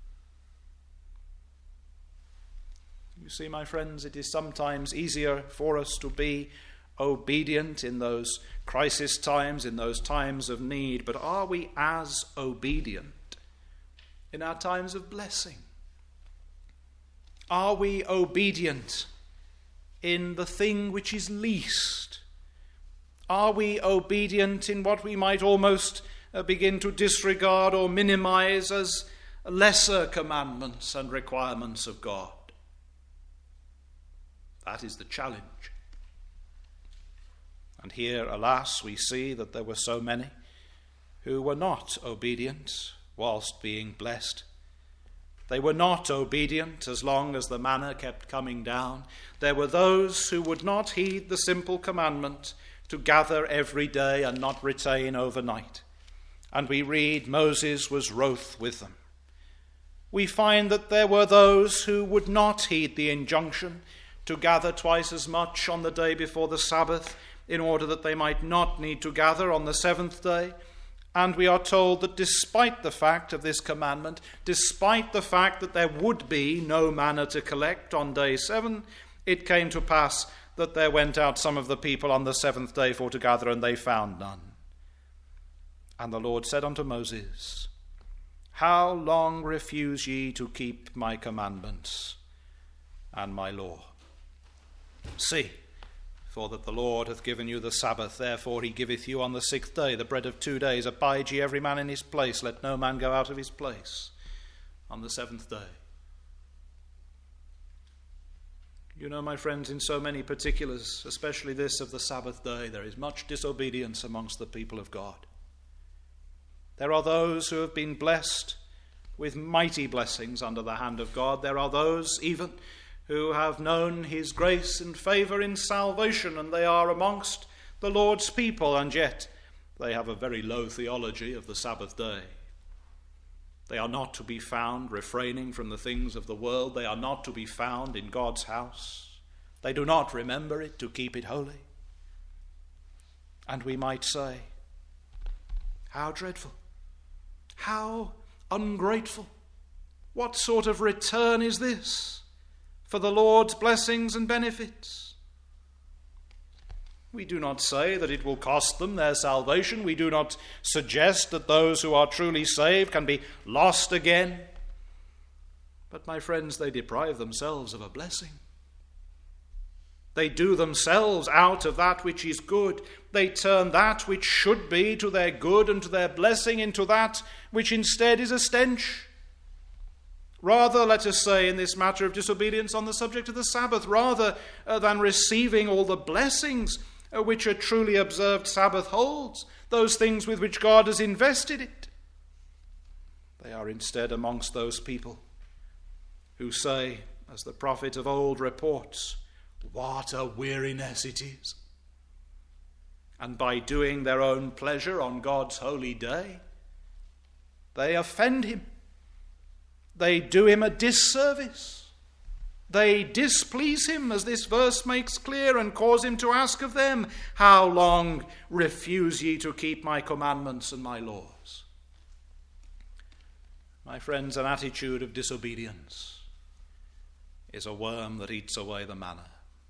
You see, my friends, it is sometimes easier for us to be obedient in those crisis times, in those times of need, but are we as obedient in our times of blessing? Are we obedient in the thing which is least? Are we obedient in what we might almost uh, begin to disregard or minimize as lesser commandments and requirements of God? That is the challenge. And here, alas, we see that there were so many who were not obedient whilst being blessed. They were not obedient as long as the manna kept coming down. There were those who would not heed the simple commandment to gather every day and not retain overnight. And we read Moses was wroth with them. We find that there were those who would not heed the injunction to gather twice as much on the day before the Sabbath, in order that they might not need to gather on the seventh day. And we are told that despite the fact of this commandment, despite the fact that there would be no manna to collect on day seven, it came to pass that there went out some of the people on the seventh day for to gather, and they found none. And the Lord said unto Moses, How long refuse ye to keep my commandments and my law? See, for that the Lord hath given you the Sabbath, therefore he giveth you on the sixth day the bread of two days. Abide ye every man in his place, let no man go out of his place on the seventh day. You know, my friends, in so many particulars, especially this of the Sabbath day, there is much disobedience amongst the people of God. There are those who have been blessed with mighty blessings under the hand of God. There are those even who have known his grace and favour in salvation, and they are amongst the Lord's people, and yet they have a very low theology of the Sabbath day. They are not to be found refraining from the things of the world. They are not to be found in God's house. They do not remember it to keep it holy. And we might say, how dreadful, how ungrateful, what sort of return is this for the Lord's blessings and benefits. We do not say that it will cost them their salvation. We do not suggest that those who are truly saved can be lost again. But, my friends, they deprive themselves of a blessing. They do themselves out of that which is good. They turn that which should be to their good and to their blessing into that which instead is a stench. Rather, let us say, in this matter of disobedience on the subject of the Sabbath, rather uh, than receiving all the blessings uh, which a truly observed Sabbath holds, those things with which God has invested it, they are instead amongst those people who say, as the prophet of old reports, "What a weariness it is." And by doing their own pleasure on God's holy day, they offend him. They do him a disservice. They displease him, as this verse makes clear, and cause him to ask of them, "How long refuse ye to keep my commandments and my laws?" My friends, an attitude of disobedience is a worm that eats away the manna.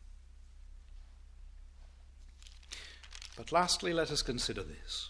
But lastly, let us consider this.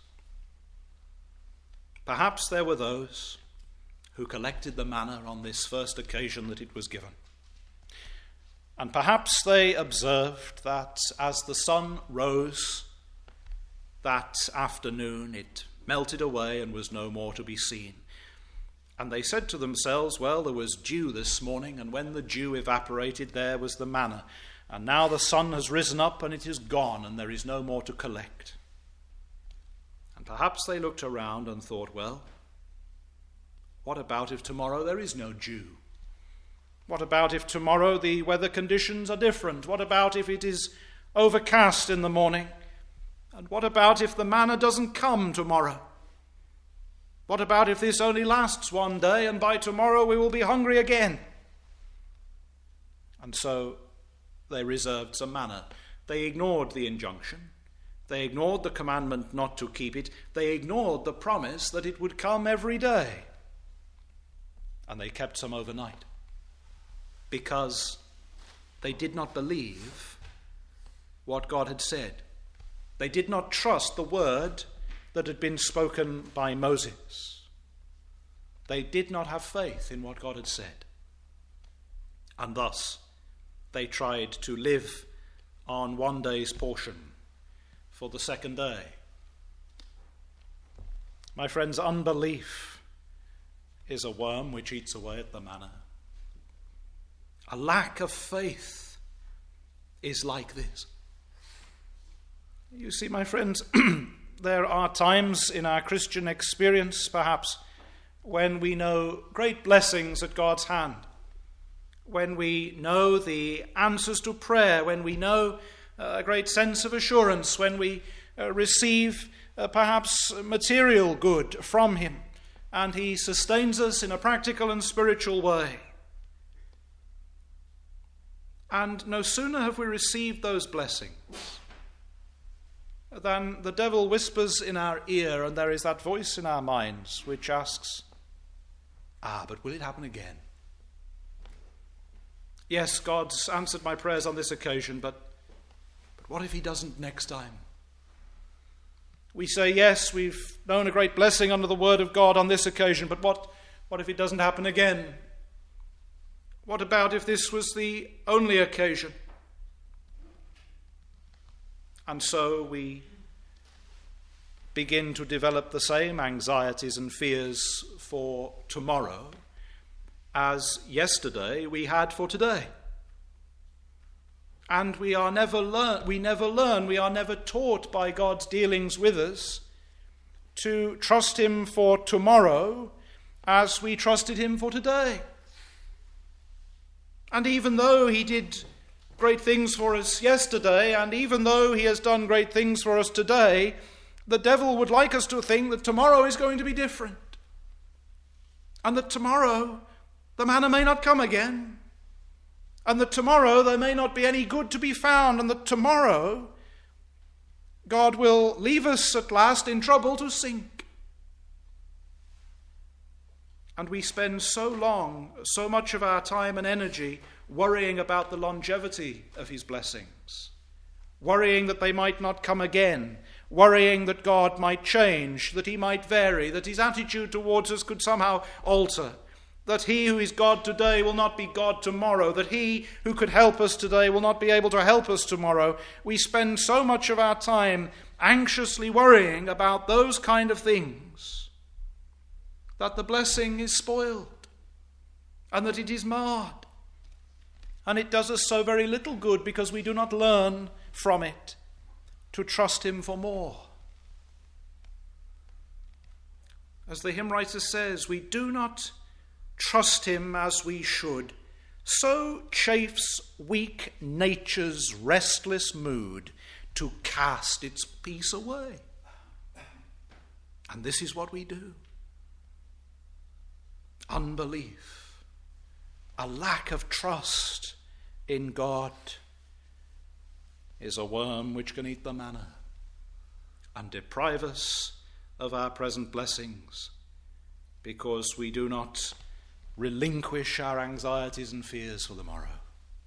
Perhaps there were those who collected the manna on this first occasion that it was given. And perhaps they observed that as the sun rose that afternoon, it melted away and was no more to be seen. And they said to themselves, well, there was dew this morning, and when the dew evaporated, there was the manna. And now the sun has risen up and it is gone, and there is no more to collect. And perhaps they looked around and thought, well, what about if tomorrow there is no dew? What about if tomorrow the weather conditions are different? What about if it is overcast in the morning? And what about if the manna doesn't come tomorrow? What about if this only lasts one day and by tomorrow we will be hungry again? And so they reserved some manna. They ignored the injunction. They ignored the commandment not to keep it. They ignored the promise that it would come every day. And they kept some overnight because they did not believe what God had said. They did not trust the word that had been spoken by Moses. They did not have faith in what God had said. And thus, they tried to live on one day's portion for the second day. My friends, unbelief is a worm which eats away at the manna. A lack of faith is like this. You see, my friends, there are times in our Christian experience, perhaps, when we know great blessings at God's hand, when we know the answers to prayer, when we know a great sense of assurance, when we uh, receive uh, perhaps material good from him, and he sustains us in a practical and spiritual way. And no sooner have we received those blessings than the devil whispers in our ear, and there is that voice in our minds which asks, ah, but will it happen again? Yes, God's answered my prayers on this occasion, but, but what if he doesn't next time? We say, yes, we've known a great blessing under the word of God on this occasion, but what, what if it doesn't happen again? What about if this was the only occasion? And so we begin to develop the same anxieties and fears for tomorrow as yesterday we had for today. And we are never learn, we never learn, we are never taught by God's dealings with us to trust him for tomorrow as we trusted him for today. And even though he did great things for us yesterday, and even though he has done great things for us today, the devil would like us to think that tomorrow is going to be different. And that tomorrow the manna may not come again. And that tomorrow there may not be any good to be found. And that tomorrow God will leave us at last in trouble to sink. And we spend so long, so much of our time and energy worrying about the longevity of his blessings, worrying that they might not come again, worrying that God might change, that he might vary, that his attitude towards us could somehow alter, that he who is God today will not be God tomorrow, that he who could help us today will not be able to help us tomorrow. We spend so much of our time anxiously worrying about those kind of things that the blessing is spoiled and that it is marred. And it does us so very little good because we do not learn from it to trust him for more. As the hymn writer says, we do not trust him as we should. So chafes weak nature's restless mood to cast its peace away. And this is what we do. Unbelief, a lack of trust in God, is a worm which can eat the manna and deprive us of our present blessings because we do not relinquish our anxieties and fears for the morrow.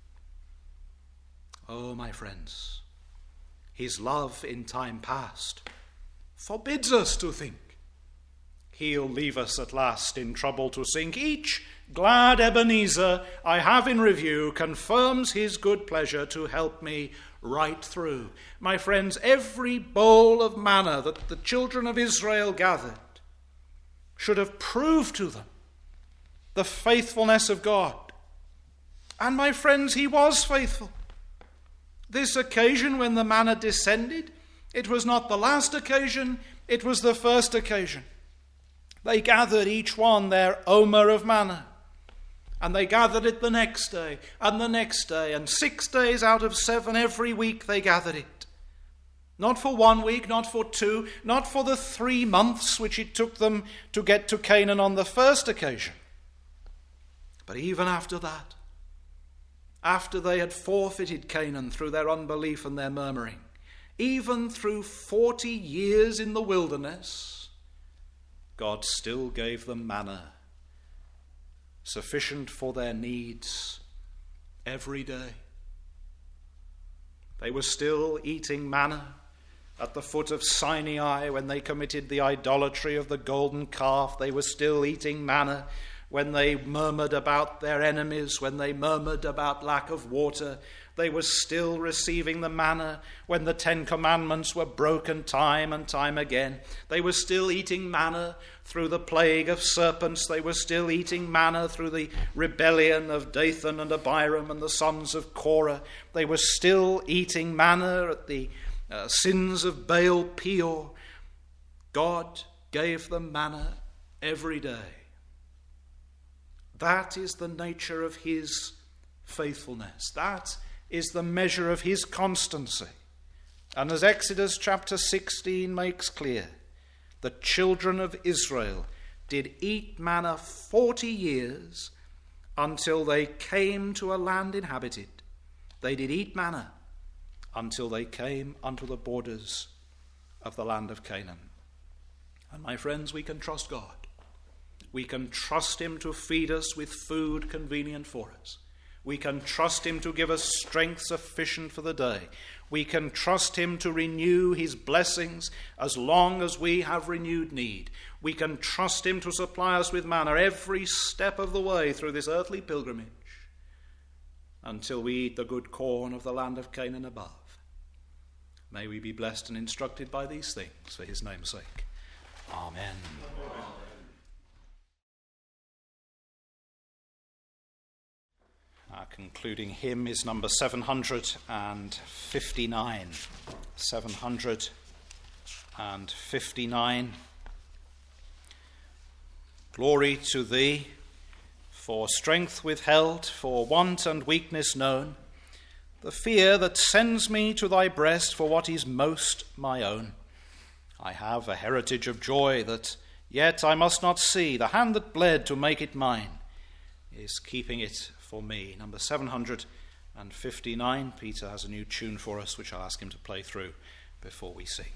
Oh, my friends, his love in time past forbids us to think he'll leave us at last in trouble to sink. Each glad Ebenezer I have in review confirms his good pleasure to help me right through. My friends, every bowl of manna that the children of Israel gathered should have proved to them the faithfulness of God. And my friends, he was faithful. This occasion when the manna descended, it was not the last occasion, it was the first occasion. They gathered each one their omer of manna. And they gathered it the next day, and the next day, and six days out of seven every week they gathered it. Not for one week, not for two, not for the three months which it took them to get to Canaan on the first occasion. But even after that, after they had forfeited Canaan through their unbelief and their murmuring, even through forty years in the wilderness, God still gave them manna, sufficient for their needs every day. They were still eating manna at the foot of Sinai when they committed the idolatry of the golden calf. They were still eating manna when they murmured about their enemies, when they murmured about lack of water. They were still receiving the manna when the Ten Commandments were broken time and time again. They were still eating manna through the plague of serpents. They were still eating manna through the rebellion of Dathan and Abiram and the sons of Korah. They were still eating manna at the uh, sins of Baal Peor. God gave them manna every day. That is the nature of his faithfulness. That is the measure of his constancy. And as Exodus chapter sixteen makes clear, the children of Israel did eat manna forty years until they came to a land inhabited. They did eat manna until they came unto the borders of the land of Canaan. And my friends, we can trust God. We can trust him to feed us with food convenient for us. We can trust him to give us strength sufficient for the day. We can trust him to renew his blessings as long as we have renewed need. We can trust him to supply us with manna every step of the way through this earthly pilgrimage until we eat the good corn of the land of Canaan above. May we be blessed and instructed by these things for his name's sake. Amen. Amen. Our concluding hymn is number seven hundred fifty-nine. seven hundred fifty-nine. Glory to thee, for strength withheld, for want and weakness known, the fear that sends me to thy breast for what is most my own. I have a heritage of joy that yet I must not see. The hand that bled to make it mine is keeping it for me. Number seven hundred fifty-nine. Peter has a new tune for us, which I'll ask him to play through before we sing.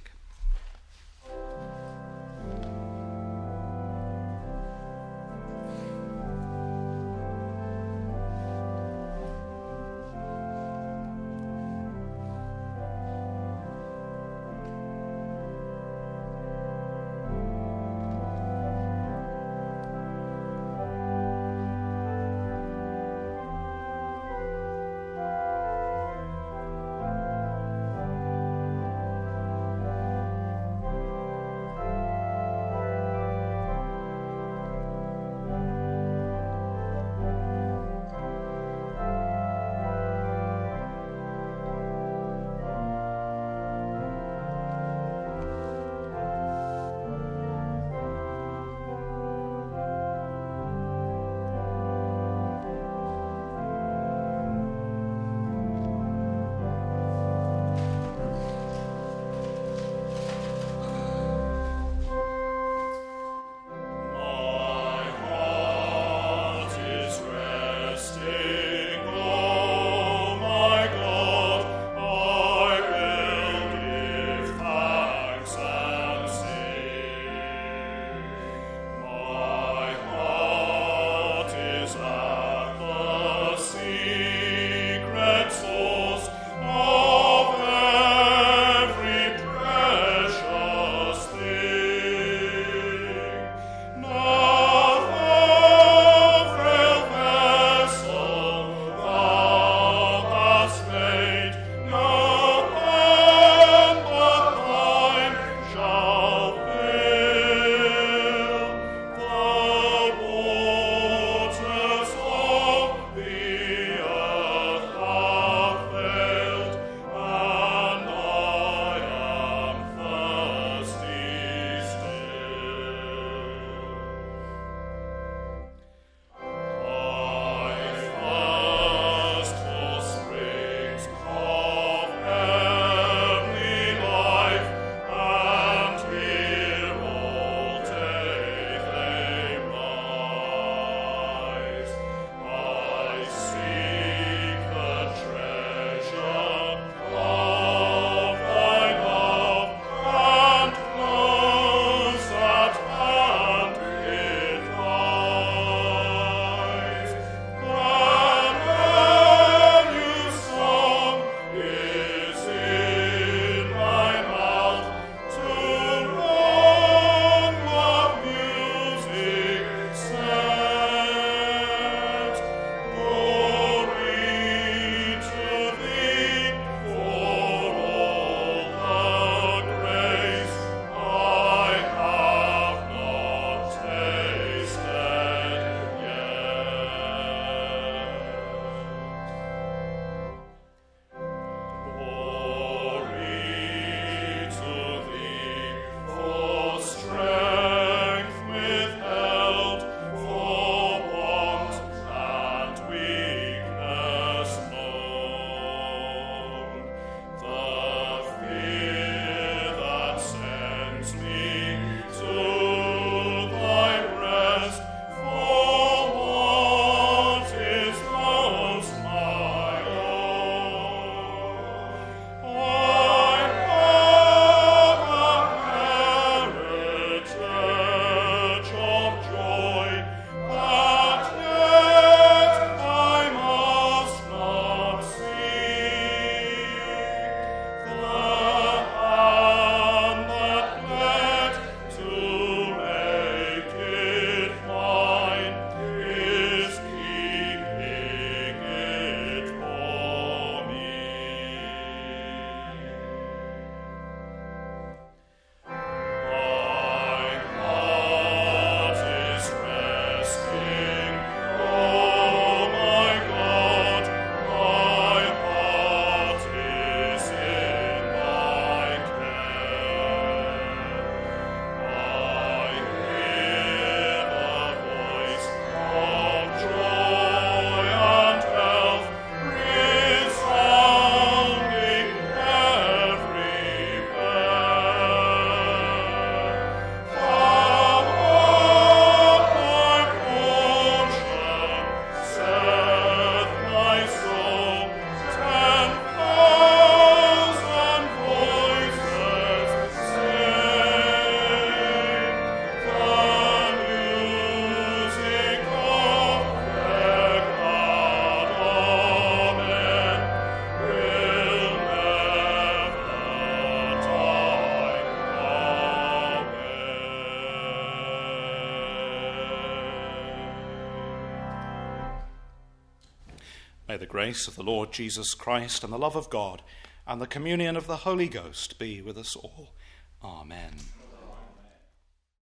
May the grace of the Lord Jesus Christ and the love of God and the communion of the Holy Ghost be with us all. Amen.